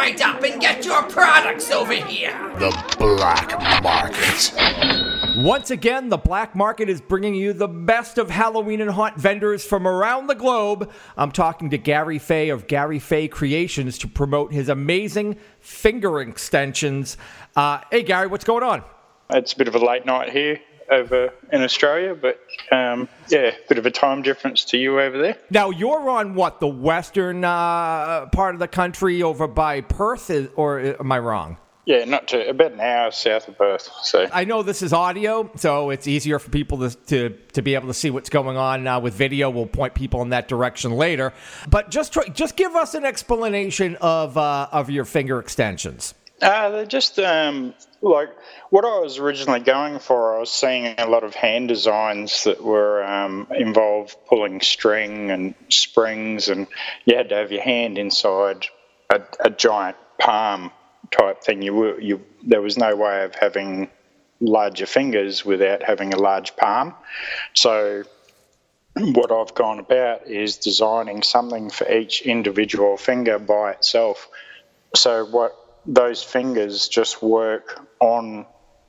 right up and get your products over here. The Black Market. Once again, the Black Market is bringing you the best of Halloween and haunt vendors from around the globe. I'm talking to Gary Fay of Gary Fay Creations to promote his amazing finger extensions. Hey, Gary, what's going on? It's a bit of a late night here over in Australia, but a bit of a time difference to you over there. Now, you're on what, the western part of the country over by Perth, or am I wrong? Yeah, about an hour south of Perth. So I know this is audio, so it's easier for people to be able to see what's going on with video. We'll point people in that direction later. But just give us an explanation of your finger extensions. They're just like what I was originally going for. I was seeing a lot of hand designs that were involved pulling string and springs, and you had to have your hand inside a giant palm type thing. There was no way of having larger fingers without having a large palm. So what I've gone about is designing something for each individual finger by itself. So what those fingers just work on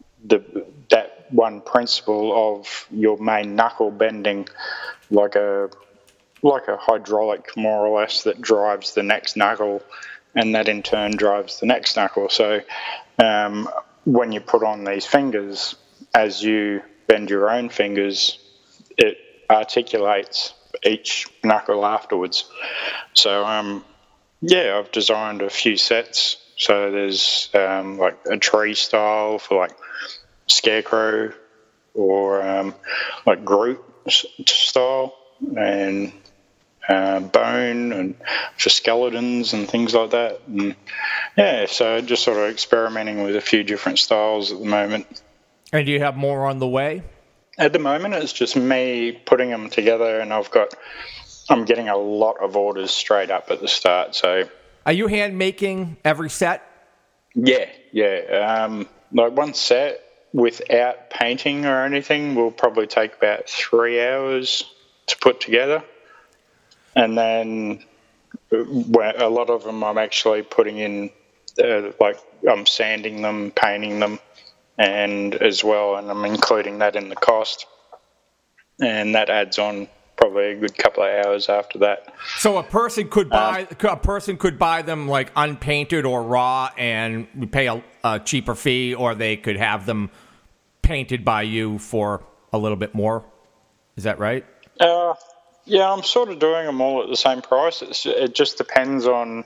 that one principle of your main knuckle bending like a hydraulic, more or less, that drives the next knuckle, and that in turn drives the next knuckle. So when you put on these fingers, as you bend your own fingers, it articulates each knuckle afterwards. So I've designed a few sets. So there's like a tree style for like scarecrow, or like Groot style, and bone, and for skeletons and things like that. And so just sort of experimenting with a few different styles at the moment. And do you have more on the way? At the moment, it's just me putting them together, and I'm getting a lot of orders straight up at the start. So, are you hand making every set? Yeah. Like one set without painting or anything will probably take about 3 hours to put together. And then a lot of them I'm actually putting in, like I'm sanding them, painting them, and as well, and I'm including that in the cost. And that adds on probably a good couple of hours after that. So a person could buy them like unpainted or raw and pay a cheaper fee, or they could have them painted by you for a little bit more. Is that right? Yeah, I'm sort of doing them all at the same price. It just depends on,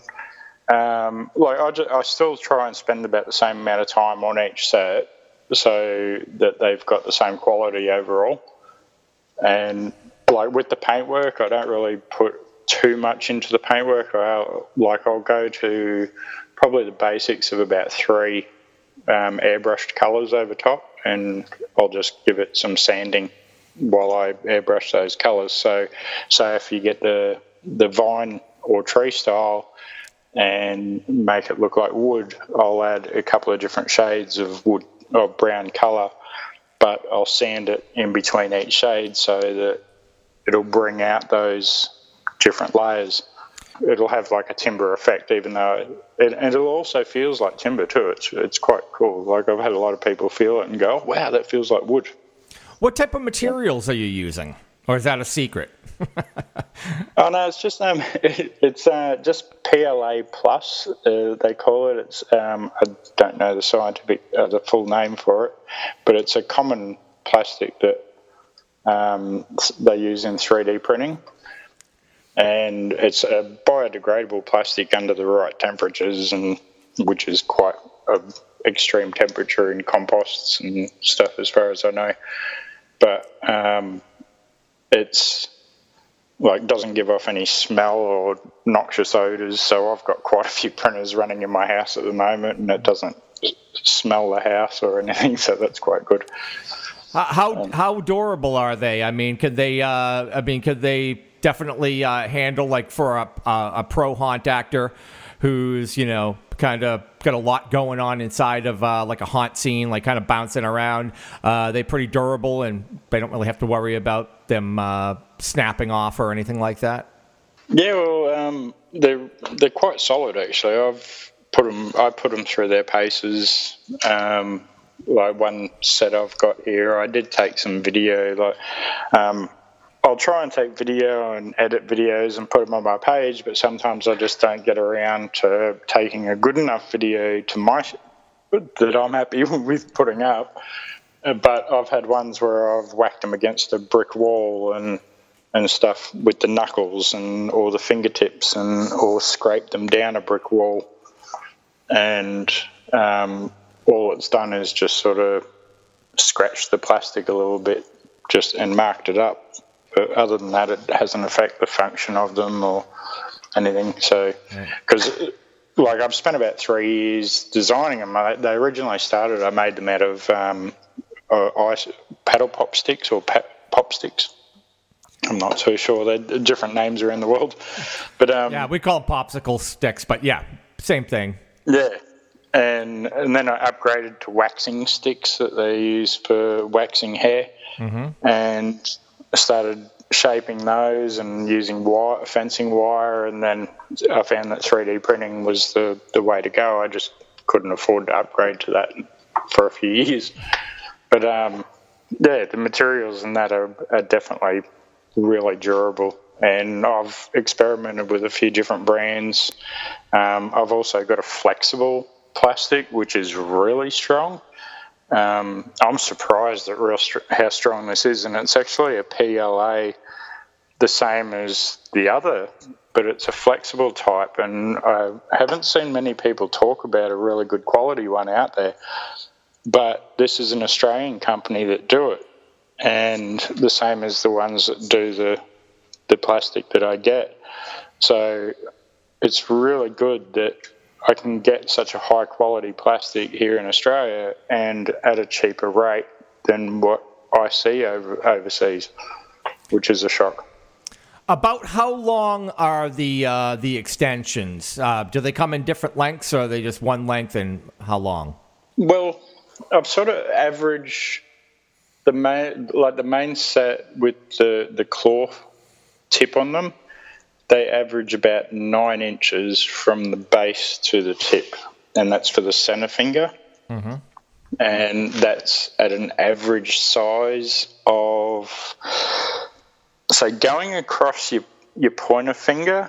I still try and spend about the same amount of time on each set so that they've got the same quality overall. And like with the paintwork, I don't really put too much into the paintwork. I'll go to probably the basics of about 3 airbrushed colours over top, and I'll just give it some sanding while I airbrush those colours. So if you get the vine or tree style and make it look like wood, I'll add a couple of different shades of wood or brown colour, but I'll sand it in between each shade so that it'll bring out those different layers. It'll have like a timber effect, even though it also feels like timber too. It's quite cool. Like I've had a lot of people feel it and go, "Wow, that feels like wood." What type of materials are you using, or is that a secret? Oh no, it's just just PLA plus. They call it. It's I don't know the full name for it, but it's a common plastic that they use in 3D printing, and it's a biodegradable plastic under the right temperatures, and which is quite an extreme temperature in composts and stuff, as far as I know. But it's like doesn't give off any smell or noxious odors. So I've got quite a few printers running in my house at the moment, and it doesn't smell the house or anything. So that's quite good. How durable are they? I mean, could they definitely handle, like, for a pro haunt actor who's, kind of got a lot going on inside of like a haunt scene, like kind of bouncing around? They're pretty durable, and they don't really have to worry about them snapping off or anything like that? Yeah, well, they're quite solid, actually. I put them through their paces. Like one set I've got here, I did take some video. I'll try and take video and edit videos and put them on my page, but sometimes I just don't get around to taking a good enough video that I'm happy with putting up. But I've had ones where I've whacked them against a brick wall and stuff with the knuckles or the fingertips or scraped them down a brick wall. And all it's done is just sort of scratched the plastic a little bit and marked it up. But other than that, it hasn't affected the function of them or anything. So, because I've spent about 3 years designing them. They originally started, I made them out of ice paddle pop sticks or pop sticks. I'm not too sure. They're different names around the world. But yeah, we call them popsicle sticks, but yeah, same thing. Yeah. And then I upgraded to waxing sticks that they use for waxing hair, and I started shaping those and using fencing wire, and then I found that 3D printing was the way to go. I just couldn't afford to upgrade to that for a few years. But the materials in that are definitely really durable. And I've experimented with a few different brands. I've also got a flexible plastic, which is really strong. I'm surprised at how strong this is, and it's actually a PLA, the same as the other, but it's a flexible type, and I haven't seen many people talk about a really good quality one out there. But this is an Australian company that do it, and the same as the ones that do the plastic that I get. So it's really good that I can get such a high quality plastic here in Australia and at a cheaper rate than what I see overseas, which is a shock. About how long are the extensions? Do they come in different lengths, or are they just one length, and how long? Well, I've sort of averaged the main set with the claw tip on them. They average about 9 inches from the base to the tip, and that's for the center finger. Mm-hmm. And that's at an average size of, so going across your pointer finger,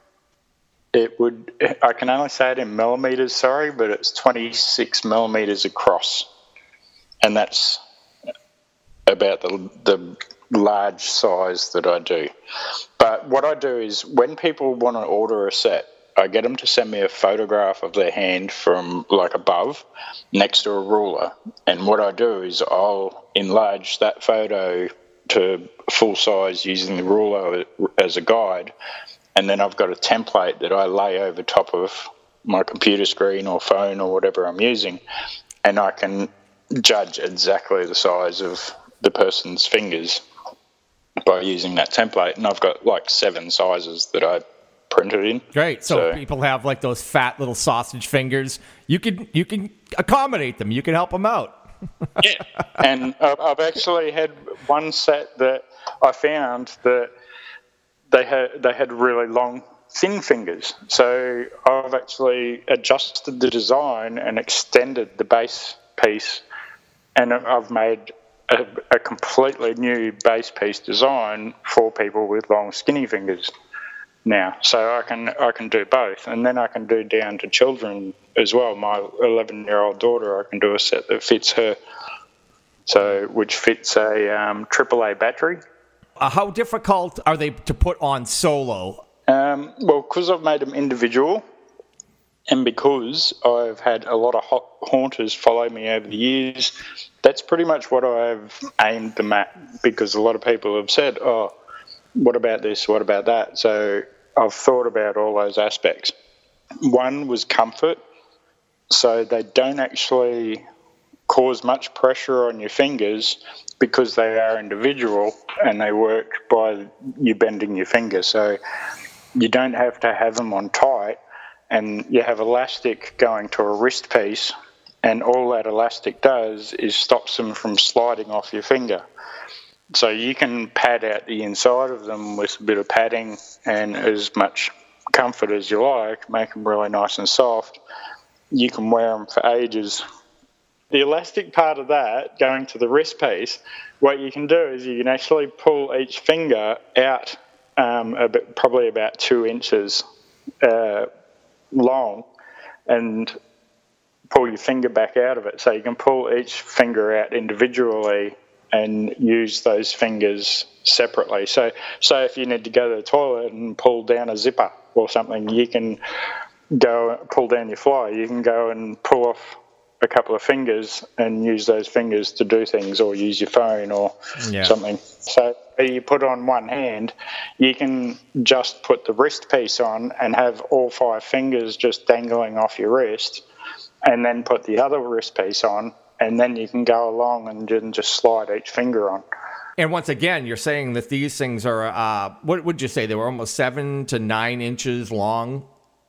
I can only say it in millimeters, sorry, but it's 26 millimeters across. And that's about the large size that I do. But what I do is when people want to order a set, I get them to send me a photograph of their hand from above next to a ruler. And what I do is I'll enlarge that photo to full size using the ruler as a guide. And then I've got a template that I lay over top of my computer screen or phone or whatever I'm using. And I can judge exactly the size of the person's fingers by using that template, and I've got 7 sizes that I printed in. Great. So people have those fat little sausage fingers. You can accommodate them. You can help them out. Yeah, and I've actually had one set that I found that they had really long, thin fingers. So I've actually adjusted the design and extended the base piece, and I've made a completely new base piece design for people with long, skinny fingers now. So I can do both, and then I can do down to children as well. My 11-year-old daughter, I can do a set that fits her, which fits a AAA battery. How difficult are they to put on solo? Well, because I've made them individual, and because I've had a lot of haunters follow me over the years, that's pretty much what I've aimed them at, because a lot of people have said, oh, what about this, what about that? So I've thought about all those aspects. One was comfort, so they don't actually cause much pressure on your fingers because they are individual and they work by you bending your finger. So you don't have to have them on tight, and you have elastic going to a wrist piece, and all that elastic does is stops them from sliding off your finger. So you can pad out the inside of them with a bit of padding and as much comfort as you like, make them really nice and soft, you can wear them for ages. The elastic part of that, going to the wrist piece, what you can do is you can actually pull each finger out probably about 2 inches long, and pull your finger back out of it. So you can pull each finger out individually and use those fingers separately. So if you need to go to the toilet and pull down a zipper or something, you can go pull down your fly. You can go and pull off a couple of fingers and use those fingers to do things, or use your phone or something. So you put on one hand, you can just put the wrist piece on and have all 5 fingers just dangling off your wrist, and then put the other wrist piece on, and then you can go along and just slide each finger on. And once again, you're saying that these things are, what would you say, they were almost 7 to 9 inches long?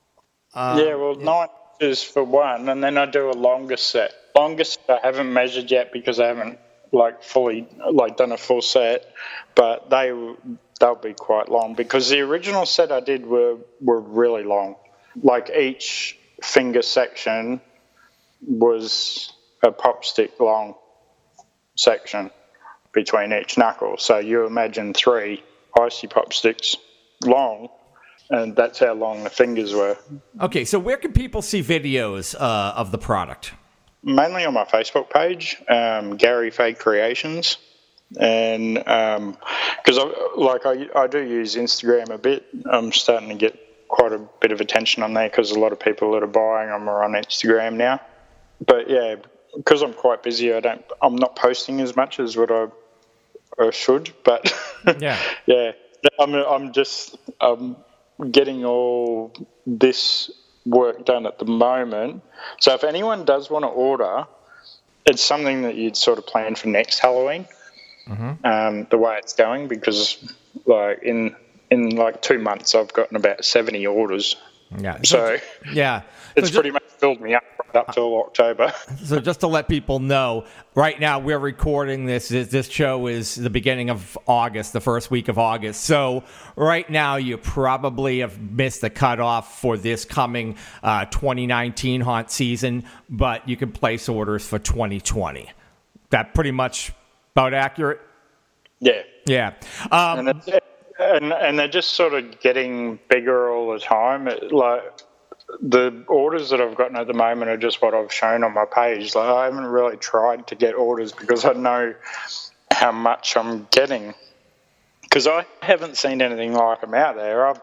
9 inches for one, and then I do a longer set. Longest I haven't measured yet because I haven't fully done a full set, but they'll be quite long, because the original set I did were really long. Like each finger section was a pop stick long section between each knuckle. So you imagine 3 icy pop sticks long, and that's how long the fingers were. Okay, so where can people see videos of the product? Mainly on my Facebook page, Gary Fay Creations, and because I do use Instagram a bit. I'm starting to get quite a bit of attention on there because a lot of people that are buying them are on Instagram now. But yeah, because I'm quite busy, I'm not posting as much as what I should. But yeah, I'm getting all this work done at the moment. So if anyone does want to order, it's something that you'd sort of plan for next Halloween. The way it's going, because in 2 months I've gotten about 70 orders. So it's pretty much filled me up right up till October. So just to let people know, right now we're recording this. This show is the beginning of August, the first week of August. So right now you probably have missed the cutoff for this coming 2019 haunt season, but you can place orders for 2020. That pretty much about accurate? Yeah. Yeah. And they're just sort of getting bigger all the time. The orders that I've gotten at the moment are just what I've shown on my page. I haven't really tried to get orders because I know how much I'm getting. Because I haven't seen anything like them out there. I've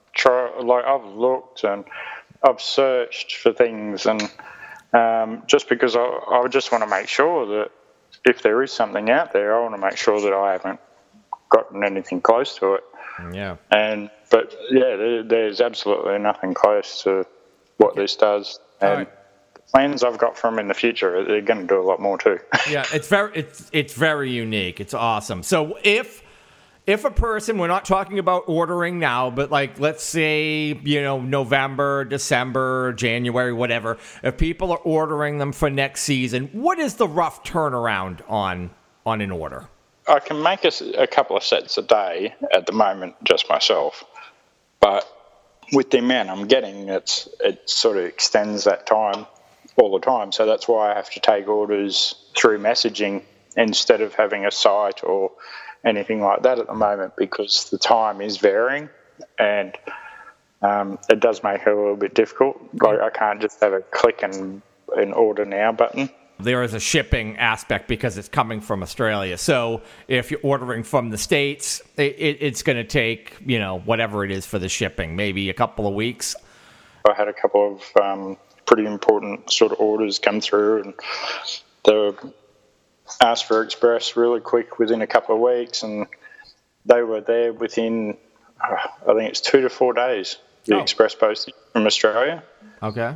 looked and I've searched for things, and just because I just want to make sure that if there is something out there, I want to make sure that I haven't gotten anything close to it. Yeah. But there's absolutely nothing close to what this does. And the plans I've got for them in the future, they're going to do a lot more too. Yeah, it's very unique. It's awesome. So if a person, we're not talking about ordering now, but let's say, November, December, January, whatever, if people are ordering them for next season, what is the rough turnaround on an order? I can make a couple of sets a day at the moment, just myself. But with the amount I'm getting, it sort of extends that time all the time. So that's why I have to take orders through messaging instead of having a site or anything like that at the moment, because the time is varying, and it does make it a little bit difficult. I can't just have a click and an order now button. There is a shipping aspect because it's coming from Australia. So if you're ordering from the States, it's going to take, whatever it is for the shipping, maybe a couple of weeks. I had a couple of pretty important sort of orders come through, and they were asked for express really quick within a couple of weeks, and they were there within, I think it's 2 to 4 days, the express postage from Australia. Okay.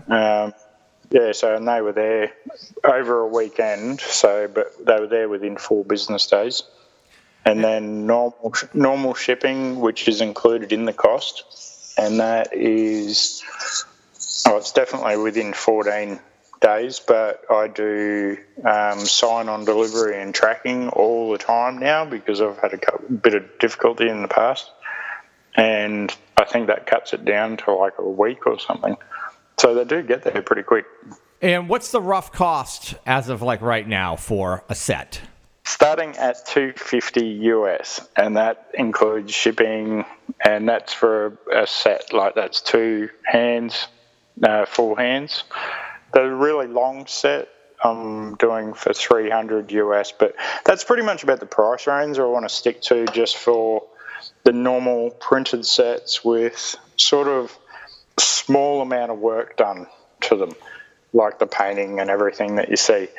And they were there over a weekend, but they were there within 4 business days. And then normal shipping, which is included in the cost, and that is, it's definitely within 14 days, but I do sign-on delivery and tracking all the time now because I've had a bit of difficulty in the past. And I think that cuts it down to like a week or something. So they do get there pretty quick. And what's the rough cost as of like right now for a set? Starting at $250 US, and that includes shipping, and that's for a set. Like that's 2 hands, full hands. The really long set I'm doing for $300 US, but that's pretty much about the price range I want to stick to just for the normal printed sets with sort of small amount of work done to them, like the painting and everything that you see.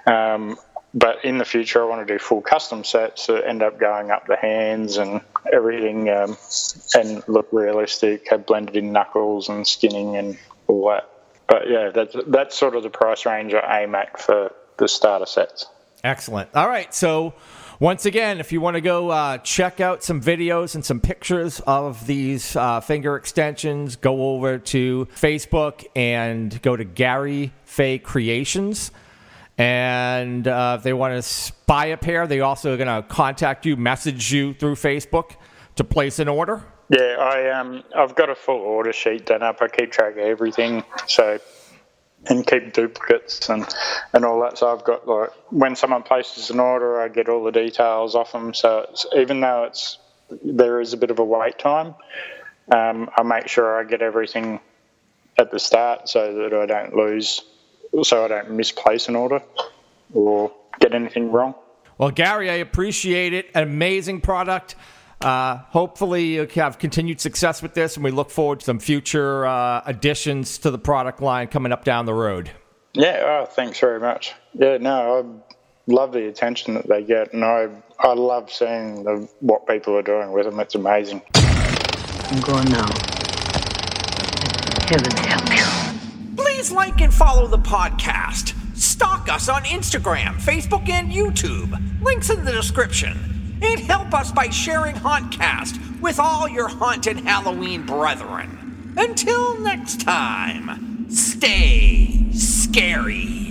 But in the future, I want to do full custom sets that end up going up the hands and everything, and look realistic, have blended in knuckles and skinning and all that. But yeah, that's sort of the price range I aim at for the starter sets. Excellent. All right, so once again, if you want to go check out some videos and some pictures of these finger extensions, go over to Facebook and go to Gary Fay Creations. And if they want to buy a pair, they also are going to contact you, message you through Facebook to place an order. Yeah, I've got a full order sheet done up. I keep track of everything, and keep duplicates and all that. So I've got, like, when someone places an order, I get all the details off them. So even though there is a bit of a wait time, I make sure I get everything at the start so that I don't misplace an order or get anything wrong. Well, Gary, I appreciate it. An amazing product. Hopefully you have continued success with this, and we look forward to some future additions to the product line coming up down the road. Yeah, thanks very much. Yeah, no, I love the attention that they get, and I love seeing what people are doing with them. It's amazing. I'm going now. Heaven help you. Please like and follow the podcast. Stalk us on Instagram, Facebook, and YouTube. Links in the description. And help us by sharing Hauntcast with all your haunted Halloween brethren. Until next time, stay scary.